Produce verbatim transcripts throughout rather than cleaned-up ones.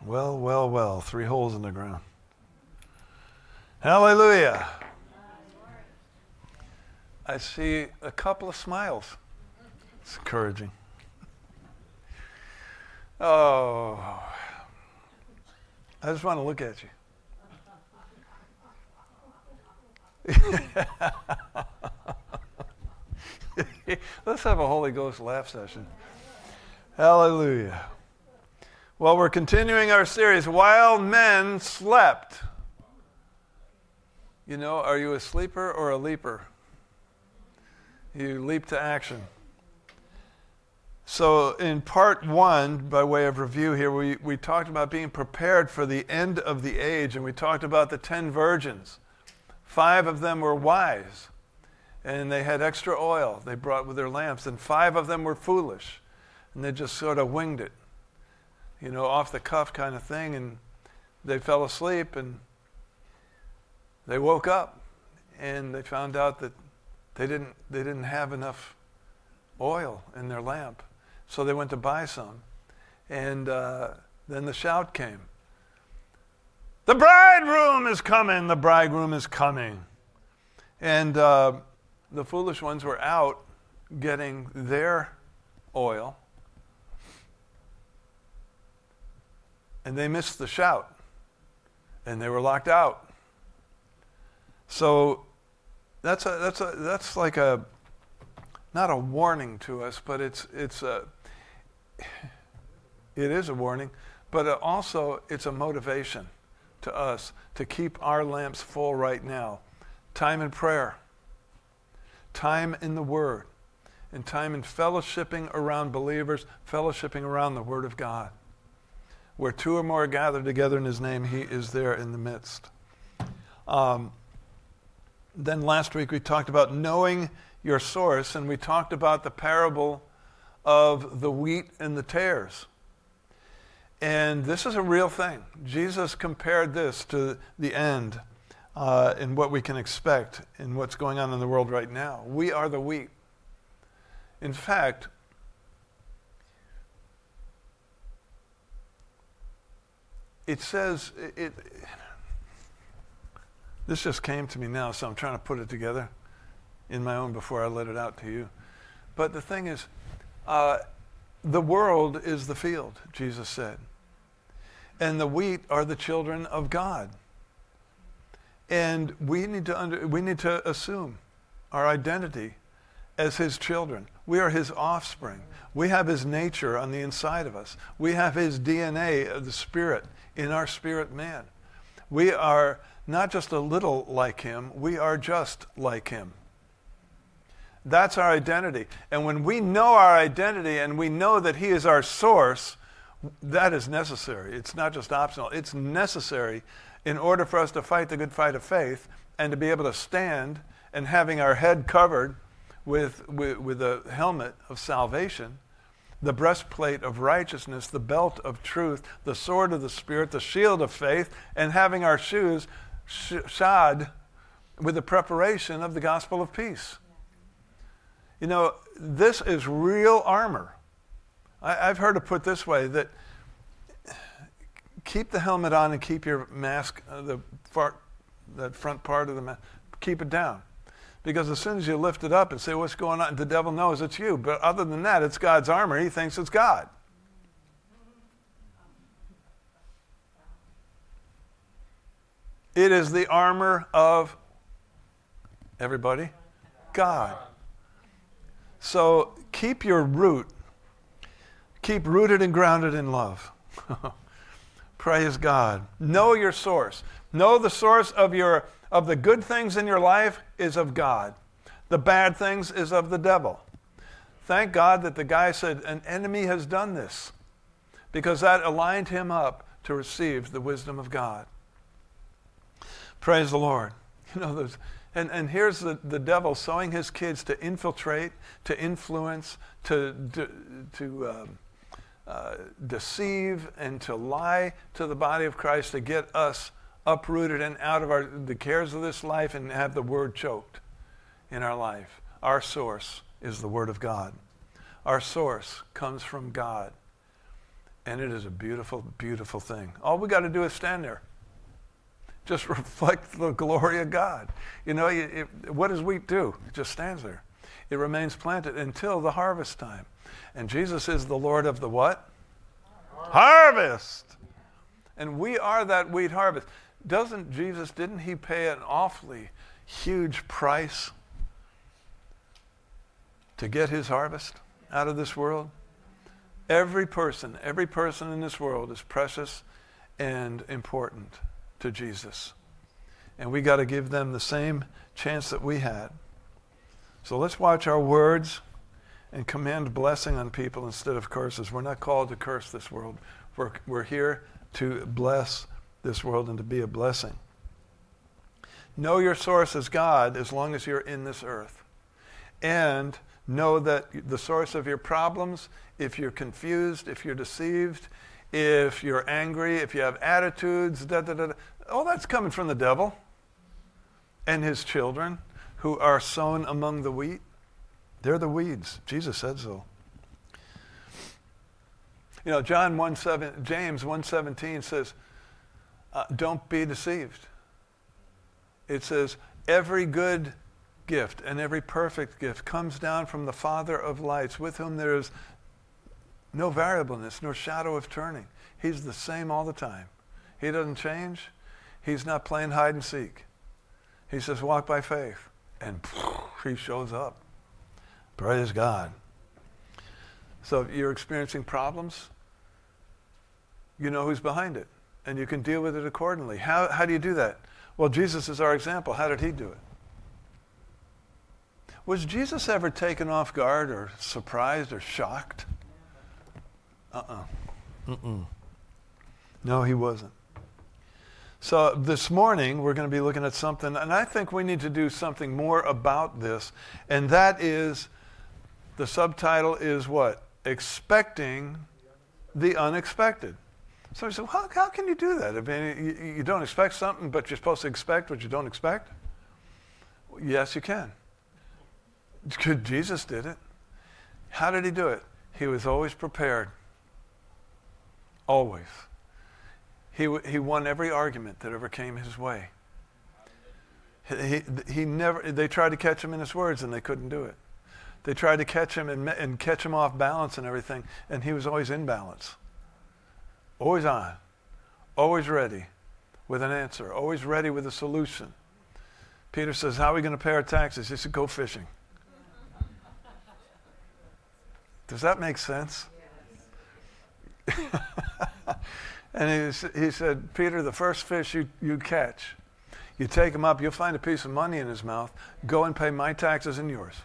Well, well, well. Three holes in the ground. Hallelujah. I see a couple of smiles. It's encouraging. Oh, I just want to look at you. Let's have a Holy Ghost laugh session. Hallelujah. Well, we're continuing our series, While Men Slept. You know, are you a sleeper or a leaper? You leap to action. So in part one, by way of review here, we, we talked about being prepared for the end of the age, and we talked about the ten virgins. Five of them were wise, and they had extra oil they brought with their lamps, and five of them were foolish, and they just sort of winged it, you know, off the cuff kind of thing, and they fell asleep, and they woke up, and they found out that they didn't they didn't have enough oil in their lamp, so they went to buy some, and uh, then the shout came. The bridegroom is coming, the bridegroom is coming. And uh, the foolish ones were out getting their oil, and they missed the shout, and they were locked out. So that's a, that's a, that's like a, not a warning to us, but it's it's a, it is a warning, but also it's a motivation to us to keep our lamps full right now. Time in prayer, time in the Word, and time in fellowshipping around believers, fellowshipping around the Word of God. Where two or more are gathered together in His name, He is there in the midst. Um, then last week we talked about knowing your source, and we talked about the parable of the wheat and the tares. And this is a real thing. Jesus compared this to the end uh, and what we can expect in what's going on in the world right now. We are the wheat. In fact, it says, it, it, this just came to me now, so I'm trying to put it together in my own before I let it out to you. But the thing is, uh, the world is the field, Jesus said. And the wheat are the children of God. And we need to under, we need to assume our identity as His children. We are His offspring. We have His nature on the inside of us. We have His D N A of the Spirit in our spirit man. We are not just a little like Him, we are just like Him. That's our identity. And when we know our identity and we know that He is our source, that is necessary. It's not just optional. It's necessary in order for us to fight the good fight of faith and to be able to stand and having our head covered with, with, with the helmet of salvation, the breastplate of righteousness, the belt of truth, the sword of the Spirit, the shield of faith, and having our shoes sh- shod with the preparation of the gospel of peace. You know, this is real armor. I, I've heard it put this way, that keep the helmet on and keep your mask, uh, the far, that front part of the mask, keep it down. Because as soon as you lift it up and say, what's going on, the devil knows it's you. But other than that, it's God's armor. He thinks it's God. It is the armor of everybody, God. So keep your root, keep rooted and grounded in love. Praise God. Know your source. Know the source of your of the good things in your life is of God. The bad things is of the devil. Thank God that the guy said, an enemy has done this, because that aligned him up to receive the wisdom of God. Praise the Lord. You know, there's And, and here's the, the devil sowing his kids to infiltrate, to influence, to, to, to um, uh, deceive, and to lie to the body of Christ, to get us uprooted and out of our, the cares of this life and have the word choked in our life. Our source is the Word of God. Our source comes from God. And it is a beautiful, beautiful thing. All we got to do is stand there. Just reflect the glory of God. You know, it, it, what does wheat do? It just stands there. It remains planted until the harvest time. And Jesus is the Lord of the what? Harvest. harvest. And we are that wheat harvest. Doesn't Jesus, didn't he pay an awfully huge price to get his harvest out of this world? Every person, every person in this world is precious and important to Jesus. And we got to give them the same chance that we had. So let's watch our words and command blessing on people instead of curses. We're not called to curse this world. We're, we're here to bless this world and to be a blessing. Know your source is God as long as you're in this earth. And know that the source of your problems, if you're confused, if you're deceived, if you're angry, if you have attitudes, da, da, da, da, all that's coming from the devil and his children who are sown among the wheat. They're the weeds. Jesus said so. You know, John one seven, James one seventeen says, uh, don't be deceived. It says, every good gift and every perfect gift comes down from the Father of lights, with whom there is no variableness, nor shadow of turning. He's the same all the time. He doesn't change. He's not playing hide and seek. He says, walk by faith. And he shows up. Praise God. So if you're experiencing problems, you know who's behind it. And you can deal with it accordingly. How, how do you do that? Well, Jesus is our example. How did he do it? Was Jesus ever taken off guard or surprised or shocked? Uh-uh. Mm-mm. No, he wasn't. So this morning, we're going to be looking at something, and I think we need to do something more about this, and that is, the subtitle is what? Expecting the unexpected. So you say, well, how, how can you do that? I mean, you, you don't expect something, but you're supposed to expect what you don't expect? Yes, you can. Jesus did it. How did he do it? He was always prepared. Always. He he won every argument that ever came his way. He, he never. They tried to catch him in his words and they couldn't do it. They tried to catch him and, and catch him off balance and everything, and he was always in balance. Always on. Always ready with an answer. Always ready with a solution. Peter says, how are we going to pay our taxes? He said, go fishing. Does that make sense? Yes. And he, he said, Peter, the first fish you, you catch, you take him up, you'll find a piece of money in his mouth. Go and pay my taxes and yours.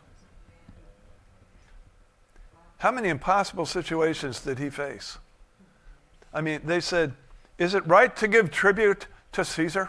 How many impossible situations did he face? I mean, they said, is it right to give tribute to Caesar?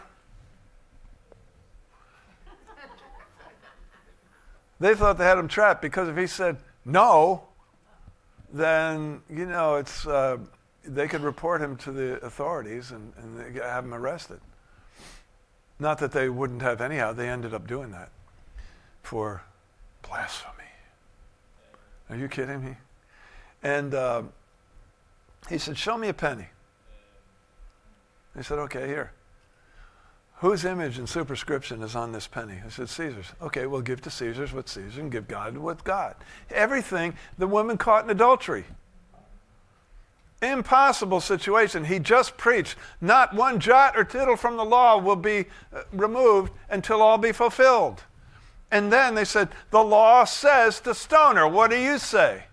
They thought they had him trapped because if he said no, then, you know, it's uh, they could report him to the authorities and, and they have him arrested. Not that they wouldn't have anyhow. They ended up doing that for blasphemy. Are you kidding me? And uh, he said, show me a penny. They said, okay, here. Whose image and superscription is on this penny? I said, Caesar's. Okay, we'll give to Caesar's what's Caesar and give God what's God. Everything, the woman caught in adultery. Impossible situation. He just preached. Not one jot or tittle from the law will be uh, removed until all be fulfilled. And then they said, the law says to stone her. What do you say?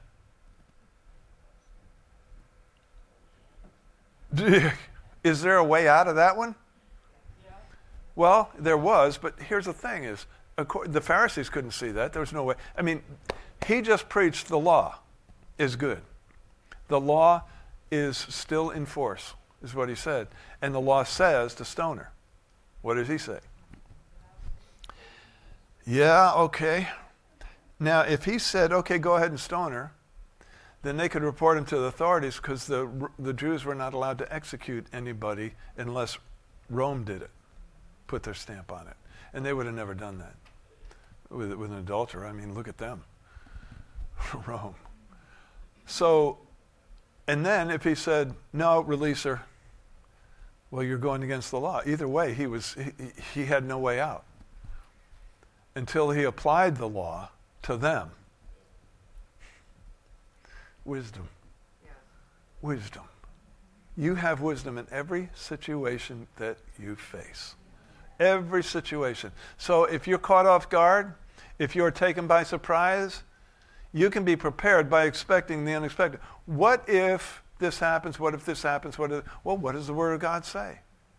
Is there a way out of that one? Well, there was, but here's the thing is, the Pharisees couldn't see that. There was no way. I mean, he just preached the law is good. The law is still in force, is what he said. And the law says to stone her. What does he say? Yeah, okay. Now, if he said, okay, go ahead and stone her, then they could report him to the authorities because the, the Jews were not allowed to execute anybody unless Rome did it. Put their stamp on it. And they would have never done that with, with an adulterer. I mean, look at them. Rome. So, And then if he said, no, release her, well, you're going against the law. Either way, he was he, he had no way out until he applied the law to them. Wisdom. Yes. Wisdom. You have wisdom in every situation that you face. Every situation. So if you're caught off guard, if you're taken by surprise, you can be prepared by expecting the unexpected. What if this happens? What if this happens? What if, well, what does the Word of God say?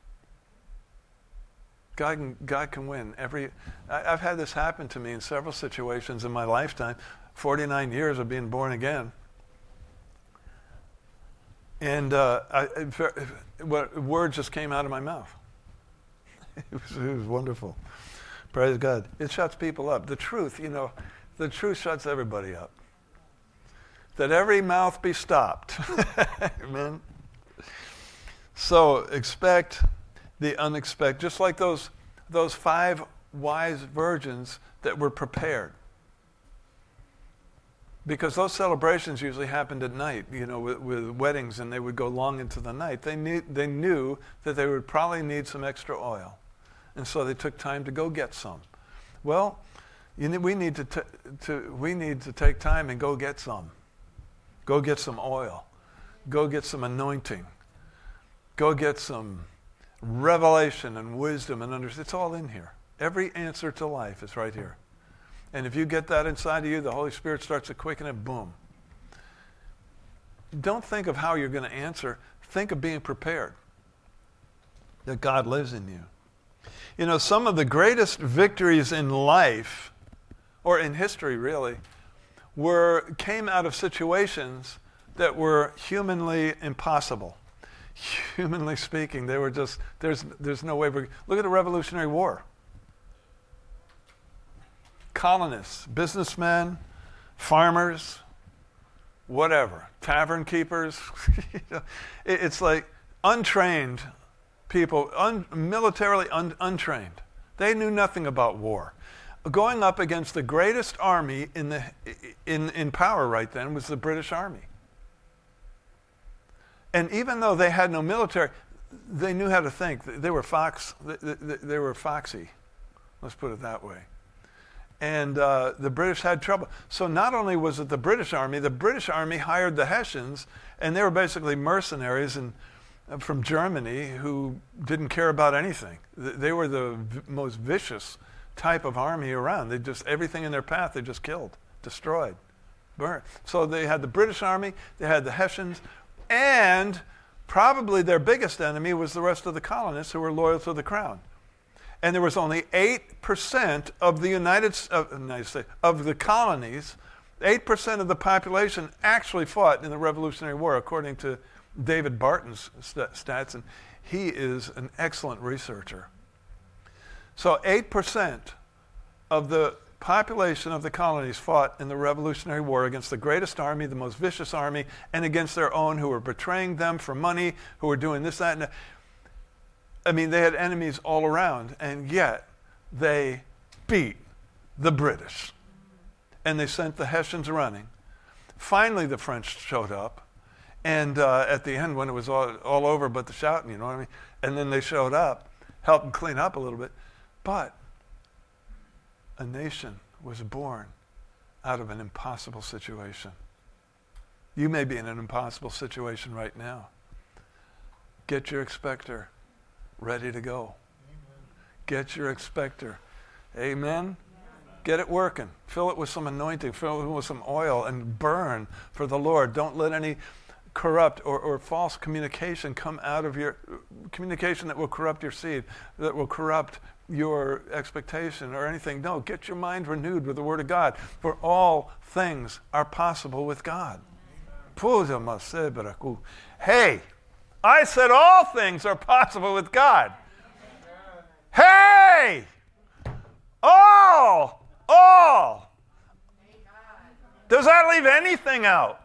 God can, God can win. Every, I, I've had this happen to me in several situations in my lifetime, forty-nine years of being born again. And uh, I, what word just came out of my mouth. It was, it was wonderful. Praise God. It shuts people up. The truth, you know, the truth shuts everybody up. That every mouth be stopped. Amen. So expect the unexpected. Just like those, those five wise virgins that were prepared. Because those celebrations usually happened at night, you know, with, with weddings, and they would go long into the night. They knew, they knew that they would probably need some extra oil. And so they took time to go get some. Well, you know, we need to, t- to we need to take time and go get some. Go get some oil. Go get some anointing. Go get some revelation and wisdom and understanding. It's all in here. Every answer to life is right here. And if you get that inside of you, the Holy Spirit starts to quicken it, boom. Don't think of how you're going to answer. Think of being prepared. That God lives in you. You know, some of the greatest victories in life, or in history really, were came out of situations that were humanly impossible. Humanly speaking, they were just, there's, there's no way. Look at the Revolutionary War. Colonists, businessmen, farmers, whatever, tavern keepers. You know, it, it's like untrained people, un, militarily un, untrained. They knew nothing about war. Going up against the greatest army in, the, in, in power right then was the British Army. And even though they had no military, they knew how to think. They were fox. They, they, they were foxy. Let's put it that way. And uh, the British had trouble. So not only was it the British Army, the British Army hired the Hessians, and they were basically mercenaries and, uh, from Germany who didn't care about anything. They were the v- most vicious type of army around. They just, everything in their path, they just killed, destroyed, burned. So they had the British Army, they had the Hessians, and probably their biggest enemy was the rest of the colonists who were loyal to the crown. And there was only eight percent of the United, uh, United States, of the colonies, eight percent of the population actually fought in the Revolutionary War, according to David Barton's st- stats, and he is an excellent researcher. So eight percent of the population of the colonies fought in the Revolutionary War against the greatest army, the most vicious army, and against their own who were betraying them for money, who were doing this, that, and that. I mean, they had enemies all around, and yet they beat the British. And they sent the Hessians running. Finally, the French showed up, and uh, at the end, when it was all, all over but the shouting, you know what I mean? And then they showed up, helped them clean up a little bit. But a nation was born out of an impossible situation. You may be in an impossible situation right now. Get your expector ready to go. Amen. Get your expector. Amen? Amen? Get it working. Fill it with some anointing. Fill it with some oil and burn for the Lord. Don't let any corrupt or, or false communication come out of your communication that will corrupt your seed, that will corrupt your expectation or anything. No, get your mind renewed with the Word of God. For all things are possible with God. Amen. Hey! I said all things are possible with God. Hey! All! All! Does that leave anything out?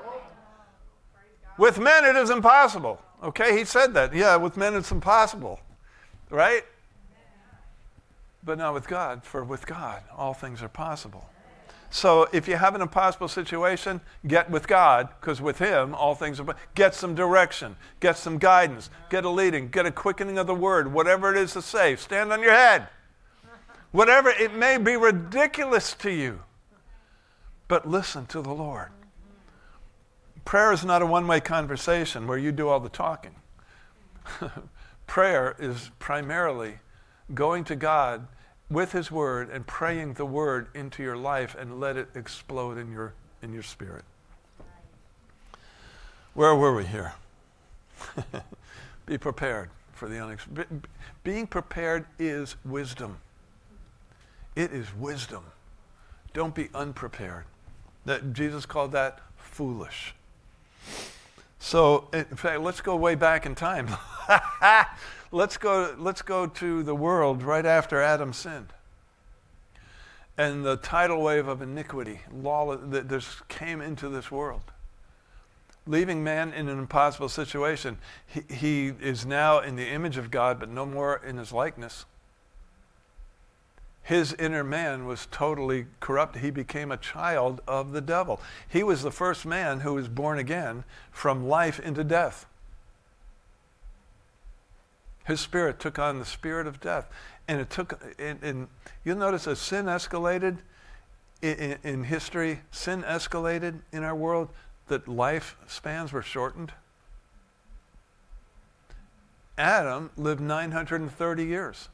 With men it is impossible. Okay, he said that. Yeah, with men it's impossible. Right? But not with God, for with God all things are possible. So if you have an impossible situation, get with God, because with him, all things are... Get some direction. Get some guidance. Get a leading. Get a quickening of the word. Whatever it is to say, stand on your head. Whatever, it may be ridiculous to you, but listen to the Lord. Prayer is not a one-way conversation where you do all the talking. Prayer is primarily going to God with his word and praying the word into your life and let it explode in your in your spirit. Where were we here? Be prepared for the unexpected. Being prepared is wisdom. It is wisdom. Don't be unprepared. That Jesus called that foolish. So, in fact, let's go way back in time. let's go. Let's go to the world right after Adam sinned, and the tidal wave of iniquity, law that just came into this world, leaving man in an impossible situation. He, he is now in the image of God, but no more in his likeness. His inner man was totally corrupt. He became a child of the devil. He was the first man who was born again from life into death. His spirit took on the spirit of death. And it took, and, and you'll notice as sin escalated in, in, in history, sin escalated in our world, that life spans were shortened. Adam lived nine hundred thirty years.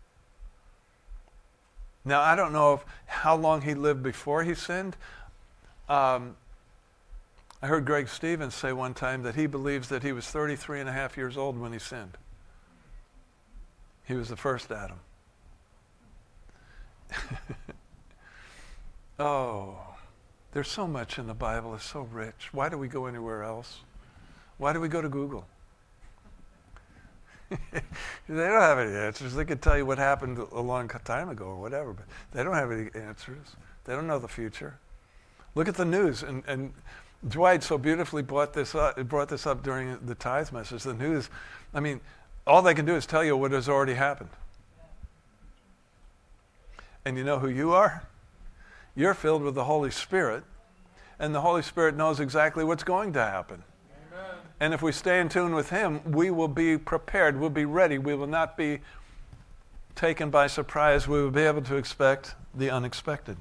Now, I don't know if how long he lived before he sinned. Um, I heard Greg Stevens say one time that he believes that he was thirty-three and a half years old when he sinned. He was the first Adam. Oh, there's so much in the Bible. It's so rich. Why do we go anywhere else? Why do we go to Google? They don't have any answers. They could tell you what happened a long time ago or whatever, but they don't have any answers. They don't know the future. Look at the news, and, and Dwight so beautifully brought this up, brought this up during the tithe message. The news, I mean, all they can do is tell you what has already happened. And you know who you are? You're filled with the Holy Spirit, and the Holy Spirit knows exactly what's going to happen. And if we stay in tune with him, we will be prepared. We'll be ready. We will not be taken by surprise. We will be able to expect the unexpected.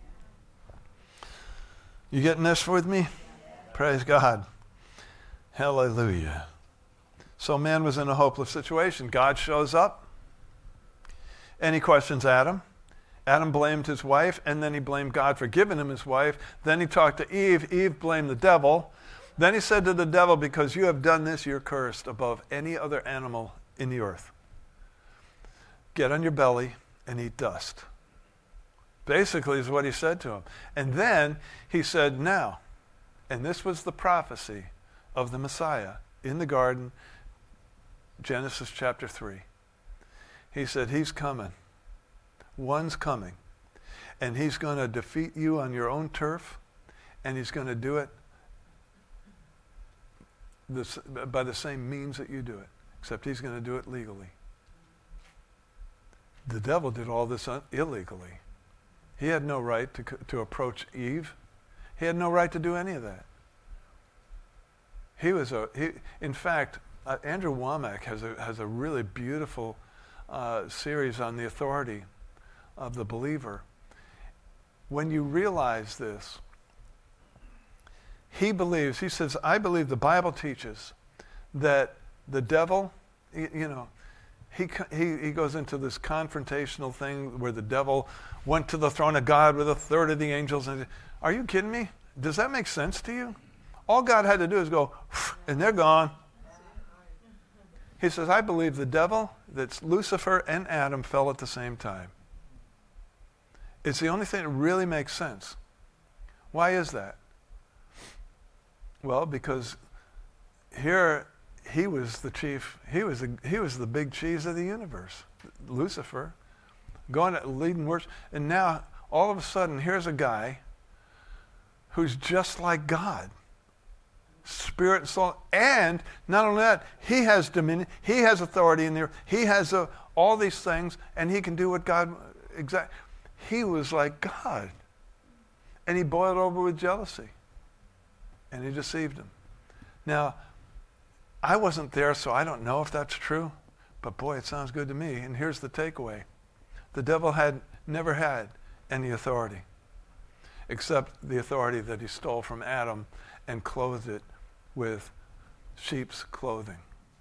You getting this with me? Praise God. Hallelujah. So man was in a hopeless situation. God shows up, and he questions Adam. Adam blamed his wife, and then he blamed God for giving him his wife. Then he talked to Eve. Eve blamed the devil. Then he said to the devil, because you have done this, you're cursed above any other animal in the earth. Get on your belly and eat dust. Basically is what he said to him. And then he said, now, and this was the prophecy of the Messiah in the garden, Genesis chapter three. He said, he's coming. One's coming. And he's going to defeat you on your own turf, and he's going to do it This, by the same means that you do it, except he's going to do it legally. The devil did all this un- illegally. He had no right to, to approach Eve. He had no right to do any of that. He was a, he, in fact, uh, Andrew Womack has a, has a really beautiful uh, series on the authority of the believer. When you realize this, he believes, he says, I believe the Bible teaches that the devil, you, you know, he, he he goes into this confrontational thing where the devil went to the throne of God with a third of the angels. And are you kidding me? Does that make sense to you? All God had to do is go, and they're gone. He says, I believe the devil, that's Lucifer and Adam, fell at the same time. It's the only thing that really makes sense. Why is that? Well, because here he was the chief, he was the, he was the big cheese of the universe, Lucifer, going to leading worship. And now, all of a sudden, here's a guy who's just like God, spirit and soul. And not only that, he has dominion, he has authority in there, he has a, all these things, and he can do what God, exact. He was like God. And he boiled over with jealousy. And he deceived him. Now, I wasn't there, so I don't know if that's true. But boy, it sounds good to me. And here's the takeaway. The devil had never had any authority, except the authority that he stole from Adam and clothed it with sheep's clothing.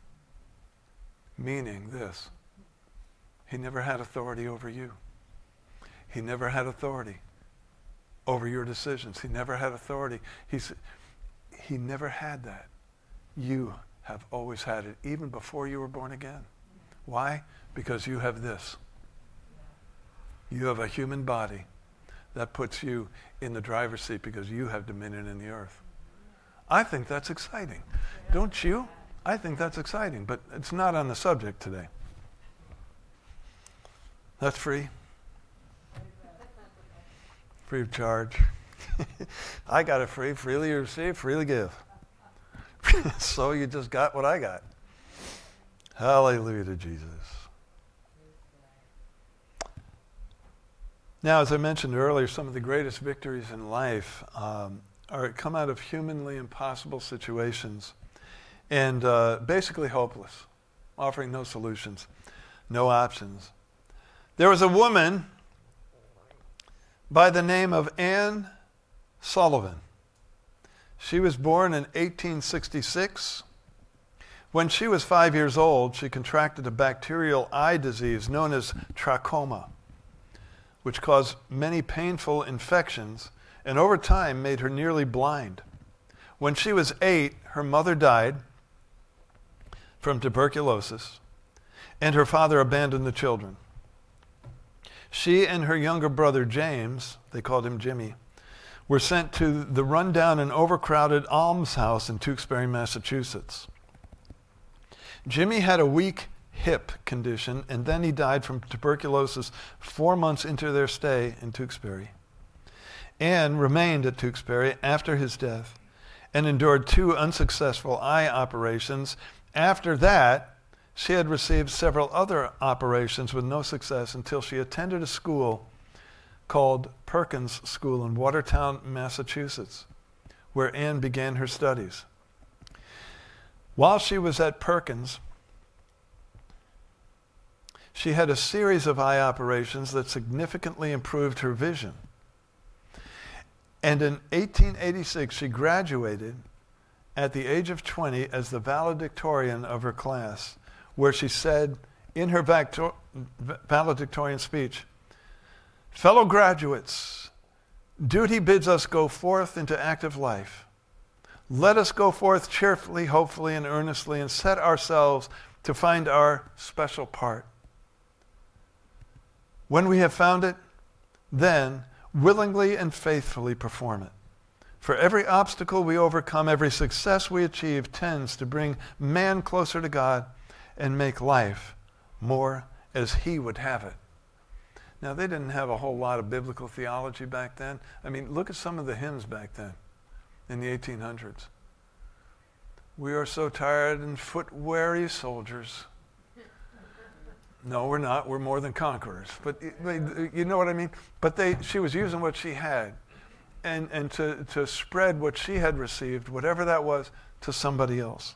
Meaning this, he never had authority over you. He never had authority over your decisions. He never had authority. He's, he never had that. You have always had it, even before you were born again. Why? Because you have this. You have a human body that puts you in the driver's seat because you have dominion in the earth. I think that's exciting. Don't you? I think that's exciting, but it's not on the subject today. That's free. Free of charge. I got it free. Freely you receive, freely give. So you just got what I got. Hallelujah to Jesus. Now, as I mentioned earlier, some of the greatest victories in life um, are come out of humanly impossible situations and uh, basically hopeless, offering no solutions, no options. There was a woman by the name of Anne Sullivan. She was born in eighteen sixty-six. When she was five years old, she contracted a bacterial eye disease known as trachoma, which caused many painful infections and over time made her nearly blind. When she was eight, her mother died from tuberculosis, and her father abandoned the children. She and her younger brother James, they called him Jimmy, were sent to the rundown and overcrowded almshouse in Tewksbury, Massachusetts. Jimmy had a weak hip condition, and then he died from tuberculosis four months into their stay in Tewksbury. Anne remained at Tewksbury after his death and endured two unsuccessful eye operations. After that, she had received several other operations with no success until she attended a school called Perkins School in Watertown, Massachusetts, where Anne began her studies. While she was at Perkins, she had a series of eye operations that significantly improved her vision. And in eighteen eighty-six, she graduated at the age of twenty as the valedictorian of her class, where she said in her valedictorian speech, "Fellow graduates, duty bids us go forth into active life. Let us go forth cheerfully, hopefully, and earnestly, and set ourselves to find our special part. When we have found it, then willingly and faithfully perform it. For every obstacle we overcome, every success we achieve tends to bring man closer to God and make life more as He would have it." Now, they didn't have a whole lot of biblical theology back then. I mean, look at some of the hymns back then in the eighteen hundreds. "We are so tired and foot-weary soldiers." No, we're not. We're more than conquerors. But you know what I mean? But they, she was using what she had and, and to, to spread what she had received, whatever that was, to somebody else.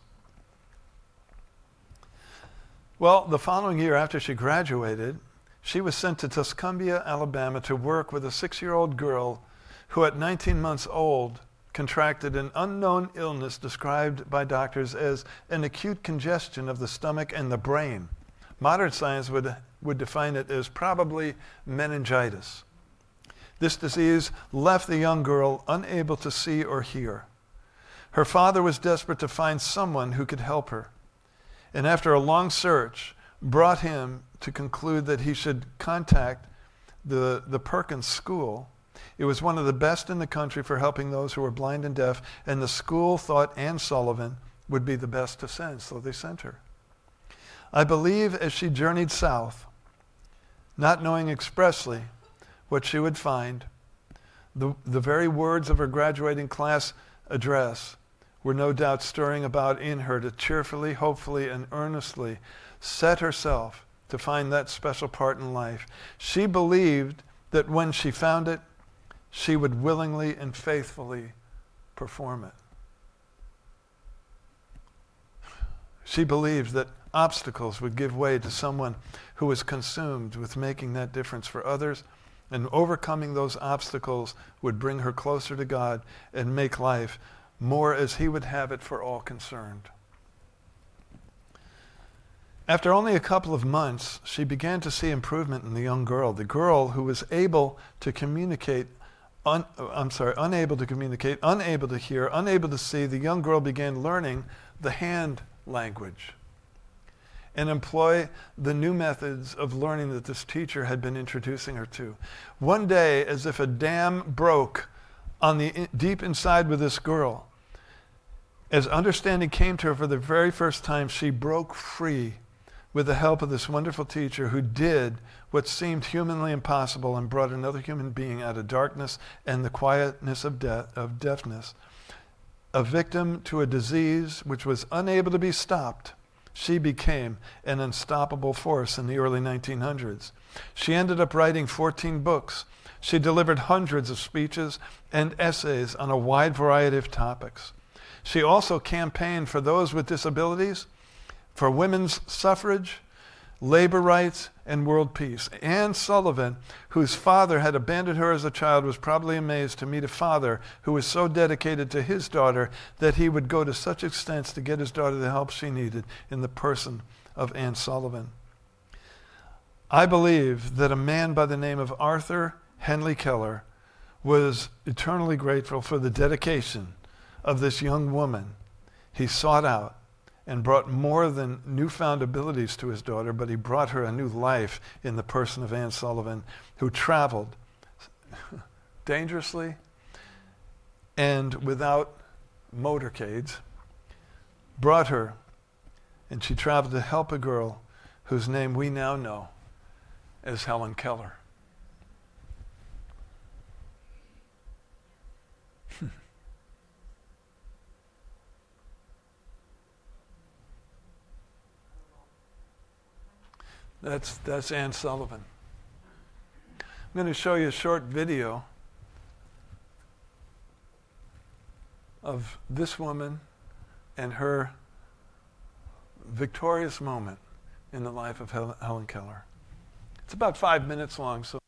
Well, the following year after she graduated, she was sent to Tuscumbia, Alabama to work with a six-year-old girl who at nineteen months old contracted an unknown illness described by doctors as an acute congestion of the stomach and the brain. Modern science would, would define it as probably meningitis. This disease left the young girl unable to see or hear. Her father was desperate to find someone who could help her, and after a long search, brought him to conclude that he should contact the, the Perkins School. It was one of the best in the country for helping those who were blind and deaf, and the school thought Anne Sullivan would be the best to send, so they sent her. I believe as she journeyed south, not knowing expressly what she would find, the, the very words of her graduating class address were no doubt stirring about in her to cheerfully, hopefully, and earnestly set herself to find that special part in life. She believed that when she found it, she would willingly and faithfully perform it. She believed that obstacles would give way to someone who was consumed with making that difference for others, and overcoming those obstacles would bring her closer to God and make life more as he would have it for all concerned. After only a couple of months, she began to see improvement in the young girl, the girl who was able to communicate, un, I'm sorry, unable to communicate, unable to hear, unable to see. The young girl began learning the hand language and employ the new methods of learning that this teacher had been introducing her to. One day, as if a dam broke on the in, deep inside with this girl, as understanding came to her for the very first time, she broke free with the help of this wonderful teacher who did what seemed humanly impossible and brought another human being out of darkness and the quietness of, de- of deafness. A victim to a disease which was unable to be stopped, she became an unstoppable force in the early nineteen hundreds. She ended up writing fourteen books. She delivered hundreds of speeches and essays on a wide variety of topics. She also campaigned for those with disabilities, for women's suffrage, labor rights, and world peace. Anne Sullivan, whose father had abandoned her as a child, was probably amazed to meet a father who was so dedicated to his daughter that he would go to such extents to get his daughter the help she needed in the person of Anne Sullivan. I believe that a man by the name of Arthur Henley Keller was eternally grateful for the dedication of this young woman he sought out and brought more than newfound abilities to his daughter, but he brought her a new life in the person of Anne Sullivan, who traveled dangerously and without motorcades, brought her, and she traveled to help a girl whose name we now know as Helen Keller. That's, that's Anne Sullivan. I'm going to show you a short video of this woman and her victorious moment in the life of Hel- Helen Keller. It's about five minutes long, so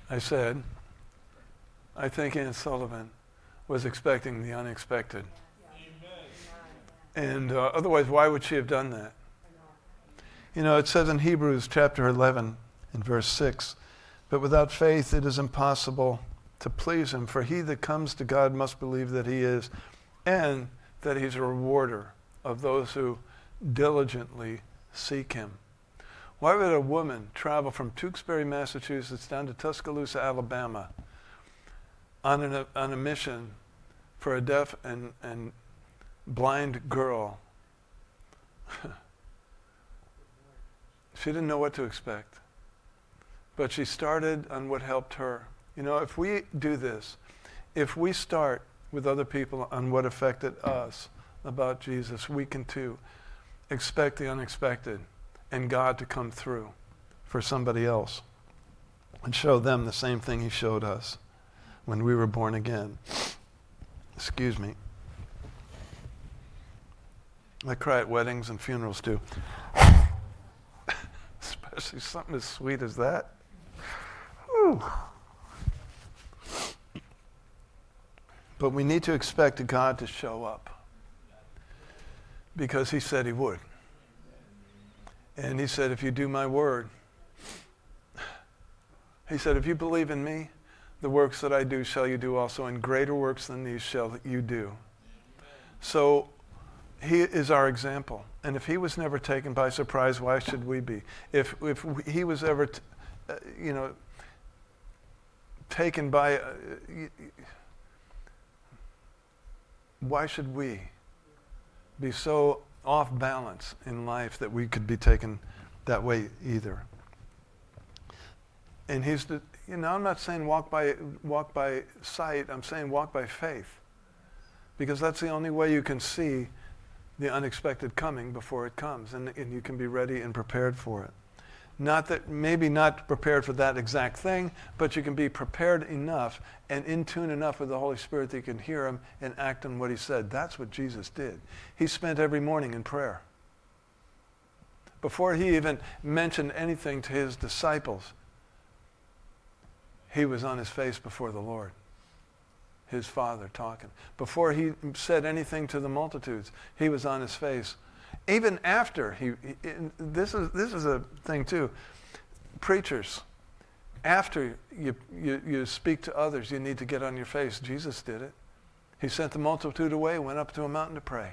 I said, I think Anne Sullivan was expecting the unexpected. And uh, otherwise, why would she have done that? You know, it says in Hebrews chapter eleven, in verse six, but without faith it is impossible to please him, for he that comes to God must believe that he is, and that he's a rewarder of those who diligently seek him. Why would a woman travel from Tewksbury, Massachusetts down to Tuscaloosa, Alabama on, an, on a mission for a deaf and, and blind girl? She didn't know what to expect. But she started on what helped her. You know, if we do this, if we start with other people on what affected us about Jesus, we can too expect the unexpected and God to come through for somebody else and show them the same thing he showed us when we were born again. Excuse me. I cry at weddings and funerals too. Especially something as sweet as that. Whew. But we need to expect God to show up because he said he would. And he said, if you do my word, he said, if you believe in me, the works that I do shall you do also, and greater works than these shall you do. So he is our example. And if he was never taken by surprise, why should we be? If if he was ever, t- uh, you know, taken by, uh, y- y- why should we be so off balance in life that we could be taken that way either? And he's, the, you know, I'm not saying walk by walk by sight. I'm saying walk by faith, because that's the only way you can see the unexpected coming before it comes, and, and you can be ready and prepared for it. Not that, maybe not prepared for that exact thing, but you can be prepared enough and in tune enough with the Holy Spirit that you can hear him and act on what he said. That's what Jesus did. He spent every morning in prayer. Before he even mentioned anything to his disciples, he was on his face before the Lord, his Father talking. Before he said anything to the multitudes, he was on his face. Even after he, he this is this is a thing too. Preachers, after you, you you speak to others, you need to get on your face. Jesus did it. He sent the multitude away, went up to a mountain to pray.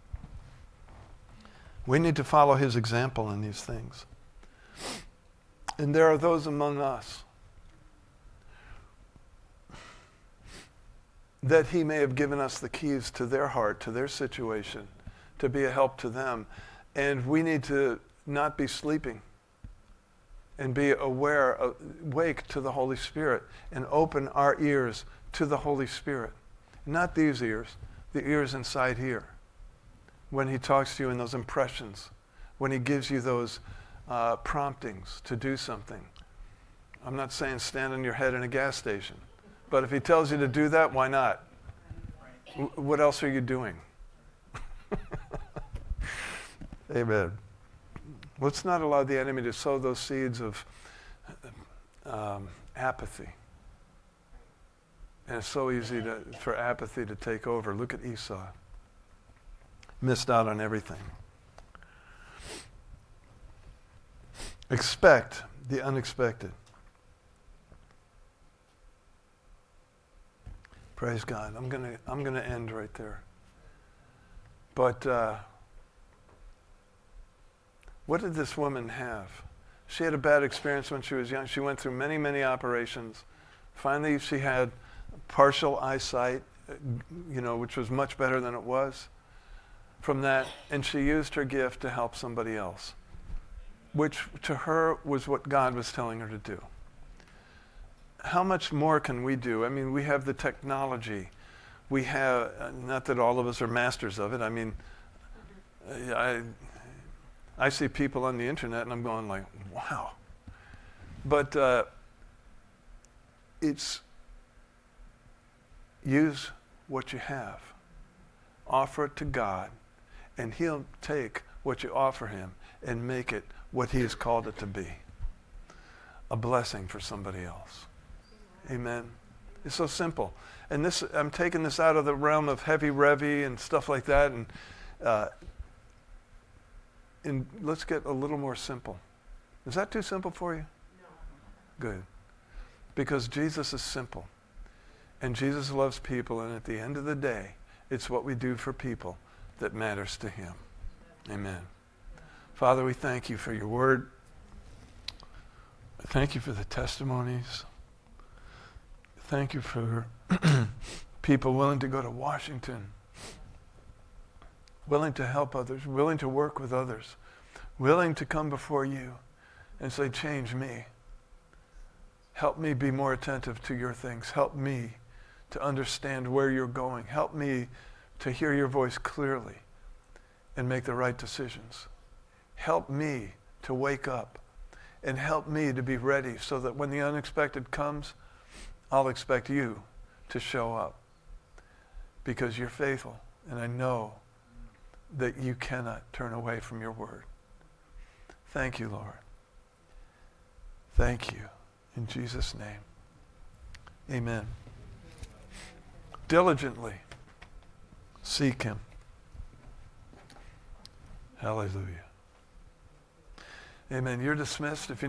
We need to follow his example in these things. And there are those among us that he may have given us the keys to their heart, to their situation, to be a help to them. And we need to not be sleeping and be aware, of, awake to the Holy Spirit, and open our ears to the Holy Spirit. Not these ears, the ears inside here. When he talks to you in those impressions, when he gives you those uh, promptings to do something. I'm not saying stand on your head in a gas station, but if he tells you to do that, why not? W- what else are you doing? Amen. Let's not allow the enemy to sow those seeds of um, apathy. And it's so easy to, for apathy to take over. Look at Esau. Missed out on everything. Expect the unexpected. Praise God. I'm gonna I'm gonna end right there. But uh, what did this woman have? She had a bad experience when she was young. She went through many, many operations. Finally, she had partial eyesight, you know, which was much better than it was from that, and she used her gift to help somebody else, which to her was what God was telling her to do. How much more can we do? I mean, we have the technology. We have, not that all of us are masters of it. I mean, I, I see people on the internet and I'm going like, wow. But uh, it's, use what you have. Offer it to God, and he'll take what you offer him and make it what he has called it to be. A blessing for somebody else. Amen. It's so simple. And this, I'm taking this out of the realm of heavy revy and stuff like that. And, uh, and let's get a little more simple. Is that too simple for you? No. Good. Because Jesus is simple. And Jesus loves people. And at the end of the day, it's what we do for people that matters to him. Amen. Father, we thank you for your word. Thank you for the testimonies. Thank you for people willing to go to Washington, willing to help others, willing to work with others, willing to come before you and say, change me. Help me be more attentive to your things. Help me to understand where you're going. Help me to hear your voice clearly and make the right decisions. Help me to wake up and help me to be ready so that when the unexpected comes, I'll expect you to show up because you're faithful, and I know that you cannot turn away from your word. Thank you, Lord. Thank you. In Jesus' name, amen. Diligently seek him. Hallelujah. Amen. You're dismissed if you